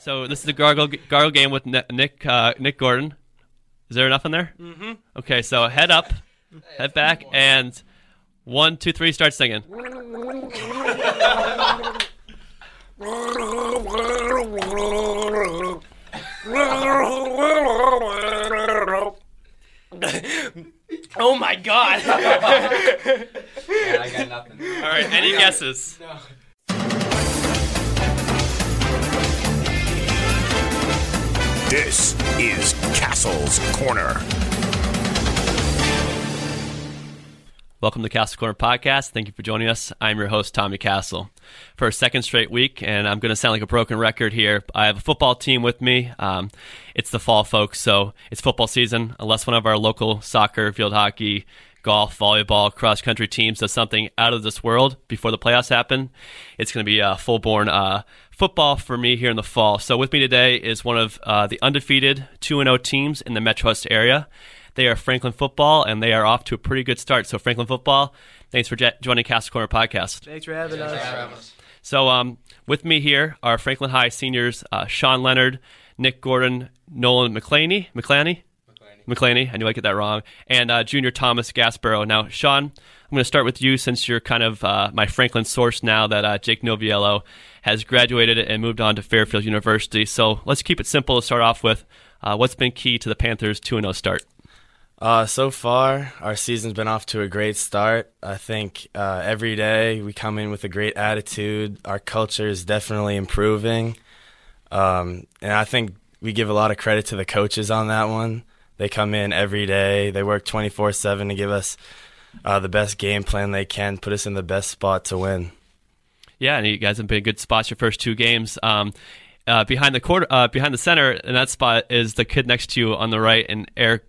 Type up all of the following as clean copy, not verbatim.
So this is the gargle game with Nick Gordon. Is there enough in there? Mm-hmm. Okay, so head up, head back, and 1, 2, 3, start singing. Oh my God! Yeah, I got nothing. All right, any guesses? No. This is Castle's Corner. Welcome to Castle Corner Podcast. Thank you for joining us. I'm your host, Tommy Castle. For a second straight week, and I'm going to sound like a broken record here, I have a football team with me. It's the fall, folks, so it's football season. Unless one of our local soccer, field hockey, golf, volleyball, cross-country teams does something out of this world before the playoffs happen, it's going to be a full-born football for me here in the fall. So with me today is one of the undefeated 2-0 teams in the Metro West area. They are Franklin Football, and they are off to a pretty good start. So Franklin Football, thanks for joining Castle Corner Podcast. Thanks for having us. So with me here are Franklin High seniors Sean Leonard, Nick Gordon, Nolan McClaney. I knew I'd get that wrong. And junior Thomas Gasborough. Now, Sean, I'm going to start with you since you're kind of my Franklin source now that Jake Noviello has graduated and moved on to Fairfield University. So let's keep it simple to start off with. What's been key to the Panthers' 2-0 start? So far, our season's been off to a great start. I think every day we come in with a great attitude. Our culture is definitely improving. And I think we give a lot of credit to the coaches on that one. They come in every day. They work 24/7 to give us the best game plan they can, put us in the best spot to win. Yeah, and you guys have been good spots your first two games. Behind the center in that spot is the kid next to you on the right, and Eric.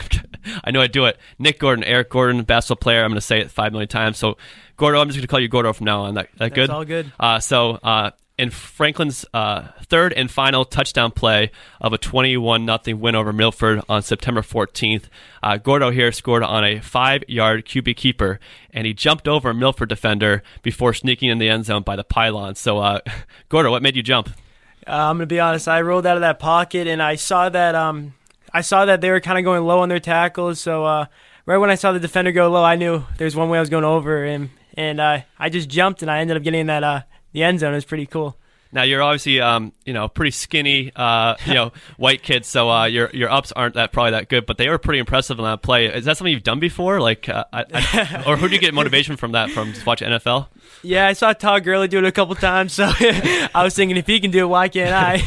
I know I do it. Nick Gordon, Eric Gordon, basketball player. I'm going to say it 5 million times. So, Gordo, I'm just going to call you Gordo from now on. That good? That's all good. So, in Franklin's third and final touchdown play of a 21-0 win over Milford on September 14th, Gordo here scored on a 5-yard QB keeper, and he jumped over a Milford defender before sneaking in the end zone by the pylon. So, Gordo, what made you jump? I'm gonna be honest. I rolled out of that pocket and I saw that they were kind of going low on their tackles. So right when I saw the defender go low, I knew there's one way I was going over him, and I just jumped and I ended up getting in that the end zone. It was pretty cool. Now you're obviously pretty skinny white kid, so your ups aren't probably that good, but they were pretty impressive on that play. Is that something you've done before? Like, or who do you get motivation from that from? Just watch NFL? Yeah, I saw Todd Gurley do it a couple times, so I was thinking if he can do it, why can't I?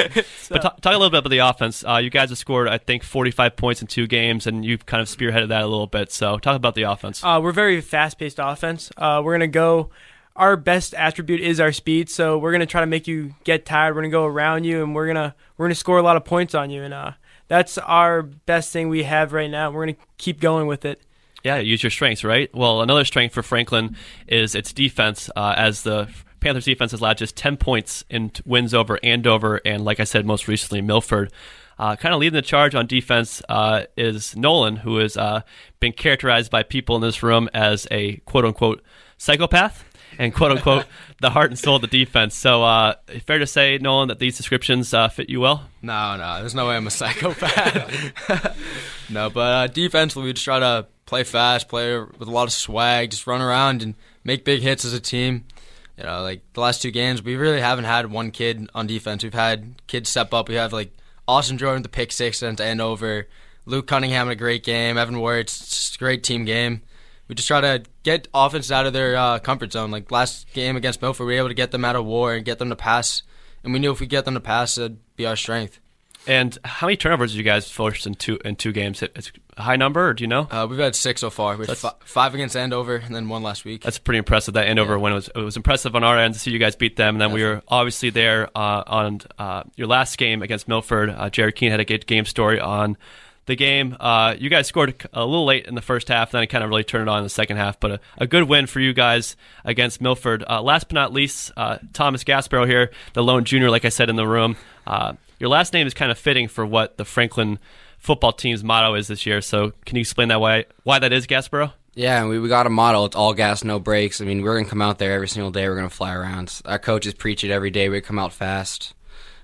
But talk a little bit about the offense. You guys have scored, I think, 45 points in 2 games, and you've kind of spearheaded that a little bit. So talk about the offense. We're very fast-paced offense. We're going to go. Our best attribute is our speed, so we're going to try to make you get tired. We're going to go around you, and we're going to score a lot of points on you, and that's our best thing we have right now. We're going to keep going with it. Yeah, use your strengths, right? Well, another strength for Franklin is its defense, as the Panthers' defense has allowed just 10 points in wins over Andover and, like I said, most recently, Milford. Kind of leading the charge on defense is Nolan, who has been characterized by people in this room as a quote-unquote psychopath and quote-unquote the heart and soul of the defense. So fair to say, Nolan, that these descriptions fit you well? No, there's no way I'm a psychopath. No, but defensively, we just try to play fast, play with a lot of swag, just run around and make big hits as a team. You know, like the last 2 games, we really haven't had one kid on defense. We've had kids step up. We have like Austin Jordan with the pick 6 and to end over. Luke Cunningham had a great game. Evan Wirtz, just a great team game. We just try to get offenses out of their comfort zone. Like last game against Milford, we were able to get them out of war and get them to pass. And we knew if we get them to pass, it'd be our strength. And how many turnovers did you guys force in two games? It's a high number, or do you know? We've had 6 so far. We had 5 against Andover and then 1 last week. That's pretty impressive. That Andover win it was impressive on our end to see you guys beat them. And then we were obviously there on your last game against Milford. Jared Keene had a good game story on the game. You guys scored a little late in the first half, then it kind of really turned it on in the second half. But a good win for you guys against Milford. Last but not least, Thomas Gasborough here, the lone junior, like I said in the room. Your last name is kind of fitting for what the Franklin football team's motto is this year. So can you explain that why that is, Gasborough? Yeah, we got a model. It's all gas, no brakes. I mean, we're going to come out there every single day. We're going to fly around. Our coaches preach it every day. We come out fast.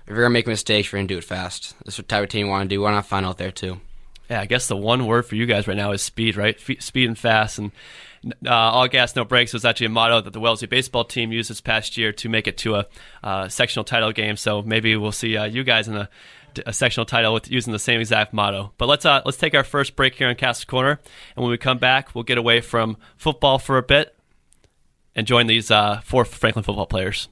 if you're gonna make mistakes, you're gonna do it fast. That's what type of team you want to do. Why not find out there too? Yeah, I guess the one word for you guys right now is speed, right? Speed and fast. And all gas, no brakes was actually a motto that the Wellesley baseball team used this past year to make it to a sectional title game. So maybe we'll see you guys in a sectional title with using the same exact motto. But let's take our first break here on Castle's Corner, and when we come back, we'll get away from football for a bit and join these 4 Franklin football players.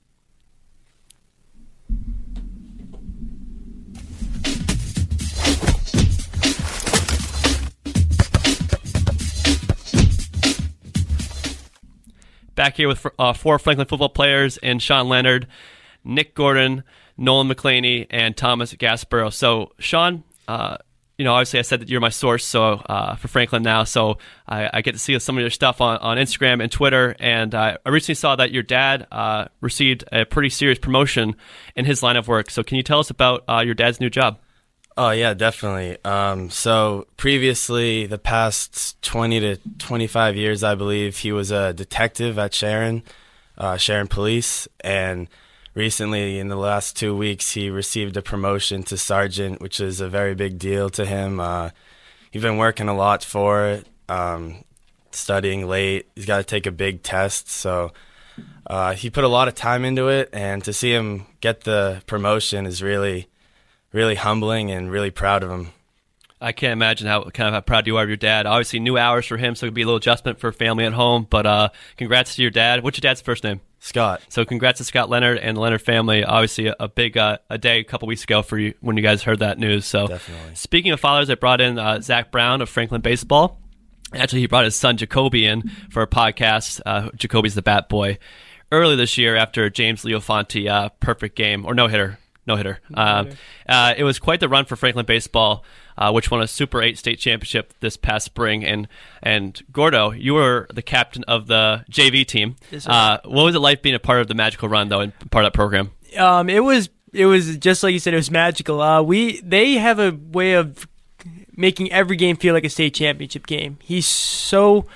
Back here with 4 Franklin football players and Sean Leonard, Nick Gordon, Nolan McClaney, and Thomas Gasborough. So, Sean, obviously I said that you're my source for Franklin now, so I get to see some of your stuff on Instagram and Twitter, and I recently saw that your dad received a pretty serious promotion in his line of work. So can you tell us about your dad's new job? Oh, yeah, definitely. So previously, the past 20 to 25 years, I believe, he was a detective at Sharon Police, and recently, in the last 2 weeks, he received a promotion to sergeant, which is a very big deal to him. He's been working a lot for it, studying late. He's got to take a big test, so he put a lot of time into it, and to see him get the promotion is really humbling and really proud of him. I can't imagine how proud you are of your dad. Obviously, new hours for him, so it could be a little adjustment for family at home. But congrats to your dad. What's your dad's first name? Scott. So congrats to Scott Leonard and the Leonard family. Obviously, a big day a couple weeks ago for you when you guys heard that news. So definitely. Speaking Speaking of fathers, I brought in Zach Brown of Franklin Baseball. Actually, he brought his son Jacoby in for a podcast. Jacoby's the bat boy. Early this year, after James Leofonte perfect game, or no-hitter. It was quite the run for Franklin baseball, which won a Super 8 state championship this past spring. And Gordo, you were the captain of the JV team. Yes, what was it like being a part of the magical run, though, and part of that program? It was just like you said. It was magical. They have a way of making every game feel like a state championship game. He's such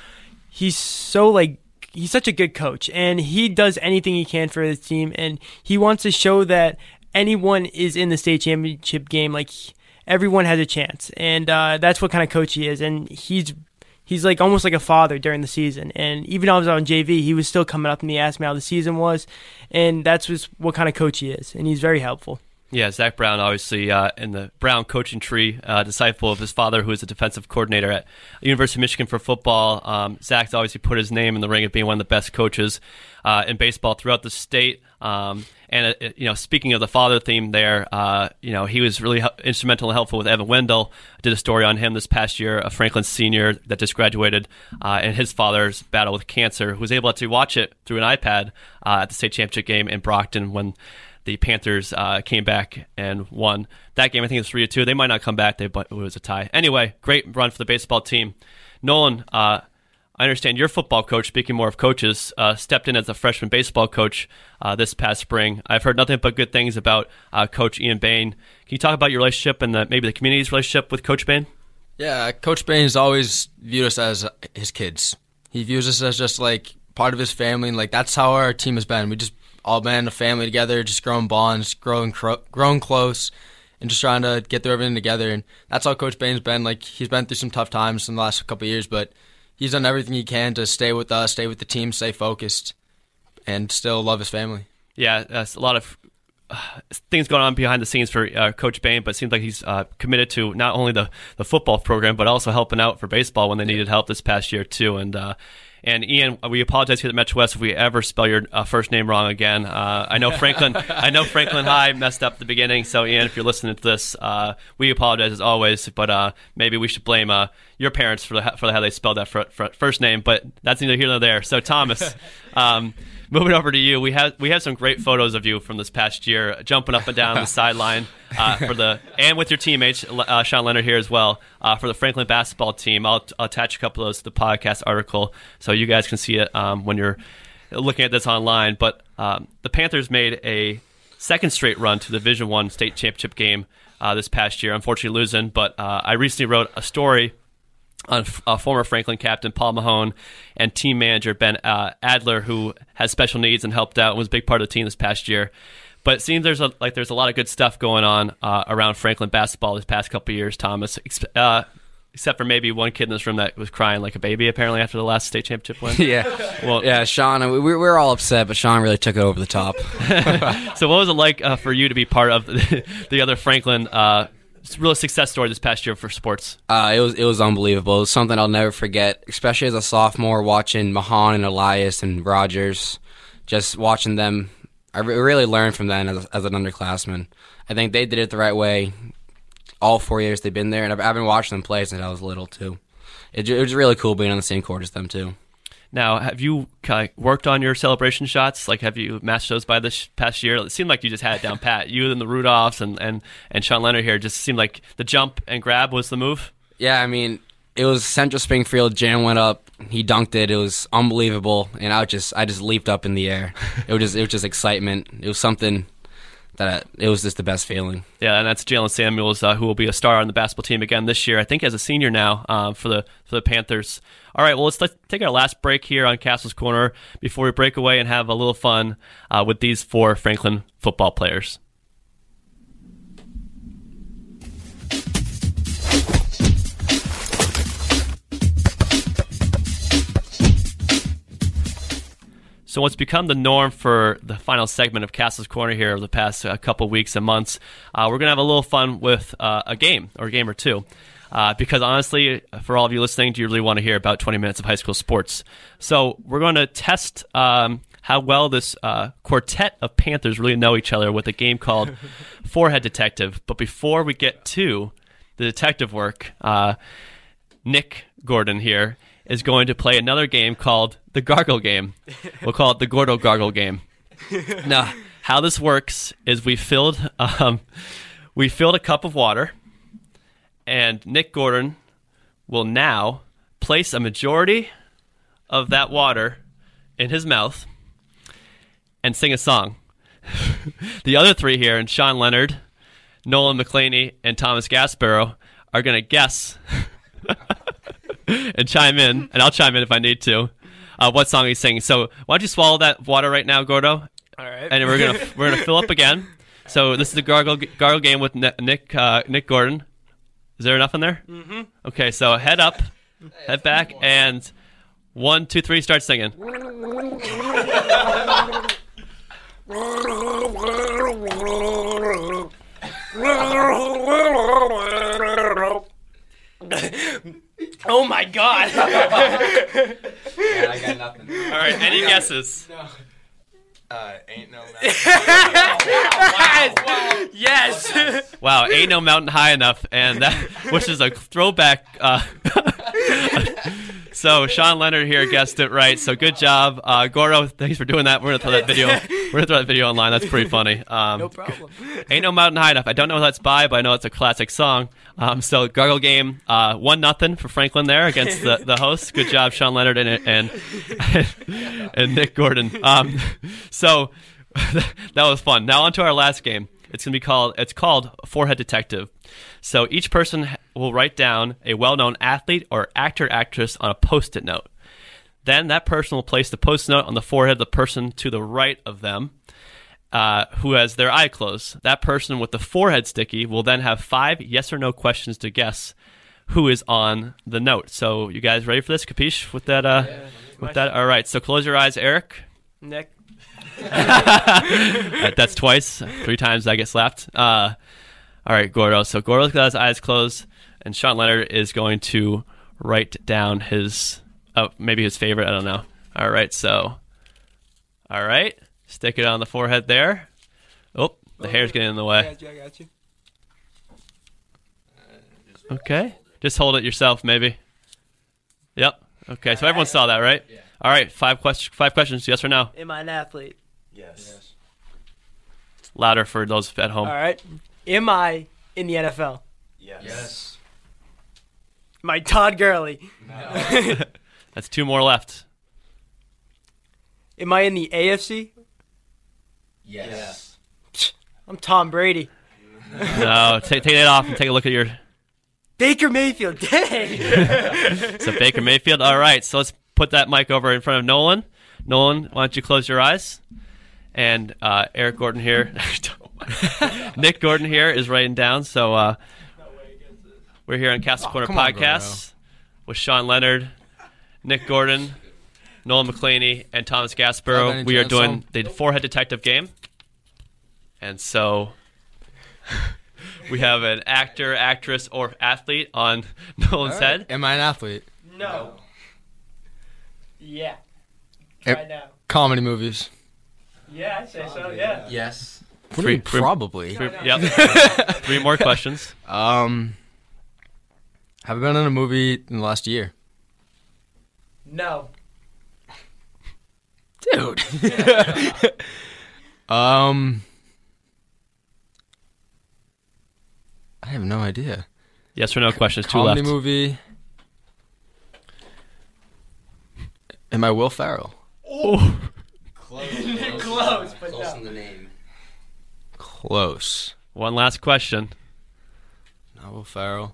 a good coach, and he does anything he can for his team, and he wants to show that anyone is in the state championship game, like everyone has a chance, and that's what kind of coach he is. And he's like almost like a father during the season. And even though I was on JV, he was still coming up and he asked me how the season was, and that's just what kind of coach he is. And he's very helpful. Yeah, Zach Brown, obviously in the Brown coaching tree, disciple of his father, who is a defensive coordinator at University of Michigan for football. Zach's obviously put his name in the ring of being one of the best coaches in baseball throughout the state. Speaking of the father theme there, he was really instrumental and helpful with Evan Wendell. I did a story on him this past year, a Franklin senior that just graduated, and his father's battle with cancer, who was able to watch it through an iPad at the state championship game in Brockton when the Panthers came back and won that game. I think it was 3-2. They might not come back, but it was a tie. Anyway, great run for the baseball team. Nolan, I understand your football coach, speaking more of coaches, stepped in as a freshman baseball coach this past spring. I've heard nothing but good things about Coach Ian Bain. Can you talk about your relationship and maybe the community's relationship with Coach Bain? Yeah, Coach Bain has always viewed us as his kids. He views us as just like part of his family, and like that's how our team has been. We just all been a family together, just growing bonds, growing close, and just trying to get through everything together. And that's how Coach Bain's been. Like, he's been through some tough times in the last couple of years, but he's done everything he can to stay with us, stay with the team, stay focused, and still love his family. Yeah, that's a lot of things going on behind the scenes for Coach Bain, but it seems like he's committed to not only the football program, but also helping out for baseball when they needed help this past year, too. And Ian, we apologize here at Metro West if we ever spell your first name wrong again. I know Franklin High messed up at the beginning, so Ian, if you're listening to this, we apologize as always. But maybe we should blame your parents for how they spelled that first name. But that's neither here nor there. So Thomas, moving over to you, we have some great photos of you from this past year, jumping up and down the sideline and with your teammates, Sean Leonard here as well, for the Franklin basketball team. I'll attach a couple of those to the podcast article so you guys can see it when you're looking at this online. But the Panthers made a second straight run to the Division I state championship game this past year, unfortunately losing. But I recently wrote a story on former Franklin captain Paul Mahone and team manager Ben Adler, who has special needs and helped out and was a big part of the team this past year. But it seems there's a lot of good stuff going on around Franklin basketball this past couple of years, Thomas. Except for maybe one kid in this room that was crying like a baby apparently after the last state championship win. Yeah, Sean. We were all upset, but Sean really took it over the top. So what was it like for you to be part of the other Franklin real success story this past year for sports? It was unbelievable. It was something I'll never forget, especially as a sophomore, watching Mahan and Elias and Rogers, just watching them. I really learned from them as an underclassman. I think they did it the right way all 4 years they've been there, and I've been watching them play since I was little, too. It was really cool being on the same court as them, too. Now, have you worked on your celebration shots? Like, have you matched those by this past year? It seemed like you just had it down pat. You and the Rudolphs and Sean Leonard here just seemed like the jump and grab was the move. Yeah, I mean, it was Central Springfield. Jan went up, he dunked it. It was unbelievable, and I just leaped up in the air. It was just excitement. It was something that it was just the best feeling. Yeah, and that's Jalen Samuels, who will be a star on the basketball team again this year. I think as a senior now for the Panthers. All right, well, let's take our last break here on Castle's Corner before we break away and have a little fun with these 4 Franklin football players. So what's become the norm for the final segment of Castle's Corner here over the past couple weeks and months, we're going to have a little fun with a game or two. Because honestly, for all of you listening, do you really want to hear about 20 minutes of high school sports? So we're going to test how well this quartet of Panthers really know each other with a game called Forehead Detective. But before we get to the detective work, Nick Gordon here is going to play another game called the Gargle Game. We'll call it the Gordo Gargle Game. Now, how this works is we filled a cup of water, and Nick Gordon will now place a majority of that water in his mouth and sing a song. The other 3 here, and Sean Leonard, Nolan McClaney, and Thomas Gasparo, are going to guess and chime in, and I'll chime in if I need to, what song he's singing. So why don't you swallow that water right now, Gordo? All right. And we're gonna fill up again. So this is the Gargle Game with Nick Gordon. Is there enough in there? Mm-hmm. Okay, so head up, head back, and 1, 2, 3, start singing. Oh my God! Yeah, I got nothing. All right, any guesses? Ain't no mountain. Yes. Wow, ain't no mountain high enough, and that, which is a throwback. So Sean Leonard here guessed it right. So good job, Gordo. Thanks for doing that. We're gonna throw that video. We're gonna throw that video online. That's pretty funny. No problem. Ain't no mountain high enough. I don't know who that's by, but I know it's a classic song. So Gargle Game, 1-0 for Franklin there against the hosts. Good job, Sean Leonard and Nick Gordon. So that was fun. Now on to our last game. It's called Forehead Detective. So each person will write down a well-known athlete or actor/actress on a Post-it note. Then that person will place the Post-it note on the forehead of the person to the right of them, who has their eye closed. That person with the forehead sticky will then have 5 yes or no questions to guess who is on the note. So you guys ready for this? Capiche with that? With that? All right. So close your eyes, Eric. Nick. That's twice. 3 times I get slapped. All right, Gordo. So Gordo's got his eyes closed, and Sean Leonard is going to write down maybe his favorite. I don't know. All right. So, all right. Stick it on the forehead there. Oh, the hair's getting in the way. I got you. Okay. Just hold it yourself, maybe. Yep. Okay. So everyone saw that, right? Yeah. All right. 5 questions. Yes or no? Am I an athlete? Yes. Louder for those at home. All right. Am I in the NFL? Yes. Am I Todd Gurley? No. That's 2 more left. Am I in the AFC? Yes. I'm Tom Brady. No. Take it off and take a look at your... Baker Mayfield. Dang. So Baker Mayfield. All right. So let's put that mic over in front of Nolan. Nolan, why don't you close your eyes? and Eric Gordon here. Nick Gordon here is writing down. So we're here on Castle Corner come on, Podcast with Sean Leonard, Nick Gordon, Nolan McClaney, and Thomas Gasparo. We are doing the Forehead Detective game. And so we have an actor, actress, or athlete on Nolan's head. Am I an athlete? No. Yeah. Yep. Try now. Comedy movies. Yeah, I'd say so. Yeah. Yes. What do you mean, probably. Yep. 3 more questions. Have I been in a movie in the last year? No. Dude. I have no idea. Yes or no questions. 2 Comedy left. movie. Am I Will Ferrell? Oh. Close, but Close no. in the name. Close. One last question. Not Will Ferrell.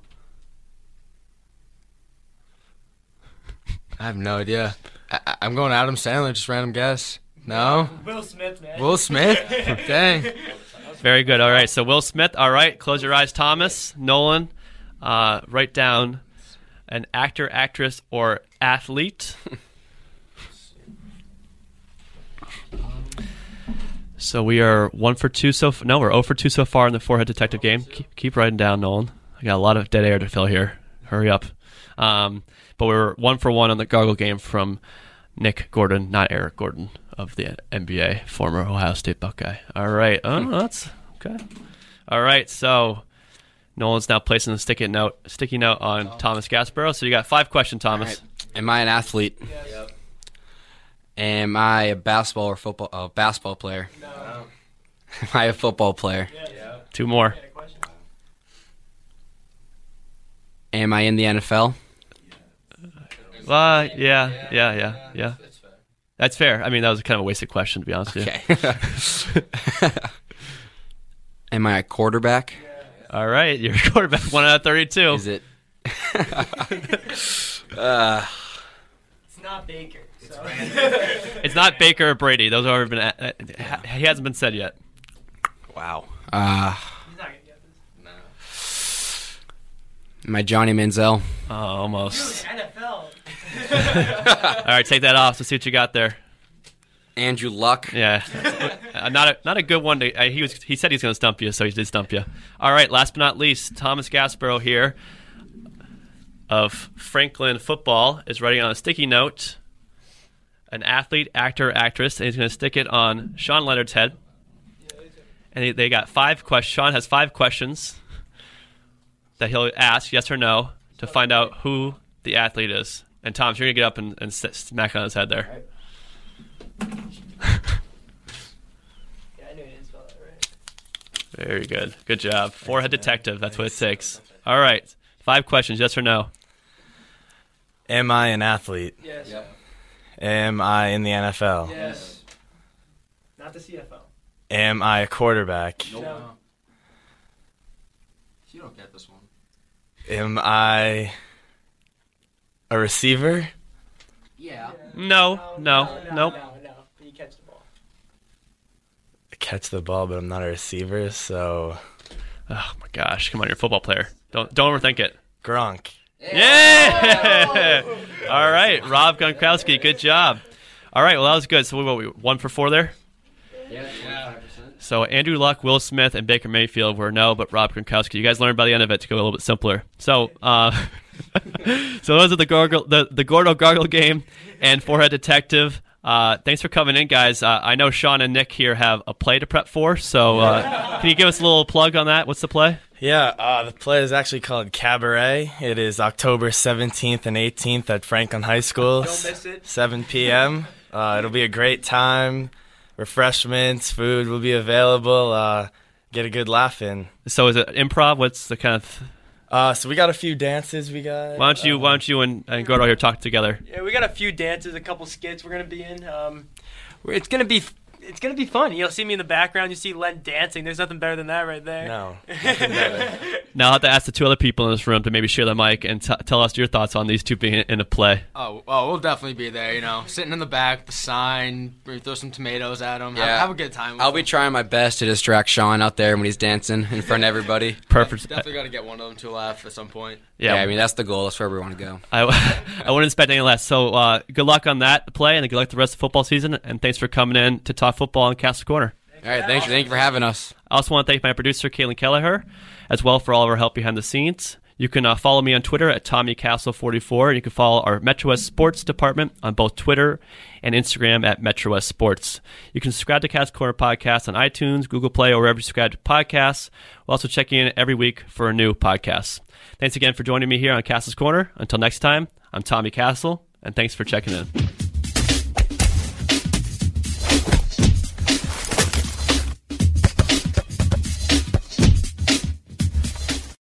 I have no idea. I'm going Adam Sandler, just random guess. No? Will Smith, man. Will Smith? Dang. Very good. All right. So Will Smith. All right. Close your eyes, Thomas. Nolan. Write down an actor, actress, or athlete. So we are 1 for 2 so no, we're 0 for 2 so far in the Forehead Detective game. Keep writing down, Nolan. I got a lot of dead air to fill here. Hurry up. But we're 1 for 1 on the Gargle game from Nick Gordon, not Eric Gordon of the NBA, former Ohio State Buckeye. All right. Oh, that's okay. All right. So Nolan's now placing the sticky note on Thomas Gasparo. So you got 5 questions, Thomas. Right. Am I an athlete? Yes. Yep. Am I a basketball or football? Basketball player. No. Am I a football player? Yes. 2 more. Yeah, question. Am I in the NFL? Yeah. That's fair. I mean, that was kind of a wasted question, to be honest with you. Okay. Am I a quarterback? All right, you're a quarterback. 1 out of 32. Is it? It's not Baker. So. It's not Baker or Brady. Those have already been. He hasn't been said yet. Wow. He's not gonna get this. Am I Johnny Manziel? Oh, almost. Dude, NFL. All right, take that off. Let's see what you got there. Andrew Luck? Yeah, not a good one. He said he's going to stump you, so he did stump you. All right, last but not least, Thomas Gasparo here of Franklin Football is writing on a sticky note an athlete, actor, actress, and he's going to stick it on Sean Leonard's head. And they got 5 questions. Sean has 5 questions that he'll ask, yes or no, to find out who the athlete is. And Thomas, you're going to get up and smack on his head there. Yeah, I knew you didn't spell that right. Very good. Good job. Forehead detective. That's what it takes. All right. 5 questions, yes or no. Am I an athlete? Yes. Am I in the NFL? Yes. Not the CFL. Am I a quarterback? No. You don't get this one. Am I a receiver? Yeah. No. Nope. No. You catch the ball. I catch the ball, but I'm not a receiver, so Oh my gosh! Come on, you're a football player. Don't overthink it. Gronk. Yeah! All right, Rob Gronkowski, good job. All right, well that was good. So we 1 for 4 there. Yeah. 25%. So Andrew Luck, Will Smith, and Baker Mayfield were no, but Rob Gronkowski. You guys learned by the end of it to go a little bit simpler. So, so those are the Gordo Gargle game and Forehead Detective. Thanks for coming in, guys. I know Sean and Nick here have a play to prep for, so can you give us a little plug on that? What's the play? Yeah, the play is actually called Cabaret. It is October 17th and 18th at Franklin High School. Don't miss it. 7 p.m. It'll be a great time. Refreshments, food will be available. Get a good laugh in. So is it improv? What's the kind of... So we got a few dances. We got. Why don't you and Gordo here talk together? Yeah, we got a few dances, a couple skits we're gonna be in. It's gonna be it's gonna be fun. You'll see me in the background. You see Len dancing. There's nothing better than that right there. No. Nothing better. Now I'll have to ask the two other people in this room to maybe share the mic and tell us your thoughts on these two being in a play. Oh, we'll definitely be there. You know, sitting in the back, the sign, maybe throw some tomatoes at him. Yeah. Have a good time. I'll be trying my best to distract Sean out there when he's dancing in front of everybody. Perfect. Definitely got to get one of them to laugh at some point. Yeah, I mean, that's the goal. That's where we want to go. I wouldn't expect any less. So good luck on that play, and good luck the rest of the football season. And thanks for coming in to talk football on Castle Corner. All right, thank you for having us. I also want to thank my producer, Caitlin Kelleher, as well for all of our help behind the scenes. You can follow me on Twitter at TommyCastle44. You can follow our Metro West Sports department on both Twitter and Instagram at Metro West Sports. You can subscribe to Castle Corner Podcast on iTunes, Google Play, or wherever you subscribe to podcasts. We'll also check in every week for a new podcast. Thanks again for joining me here on Castle's Corner. Until next time, I'm Tommy Castle, and thanks for checking in.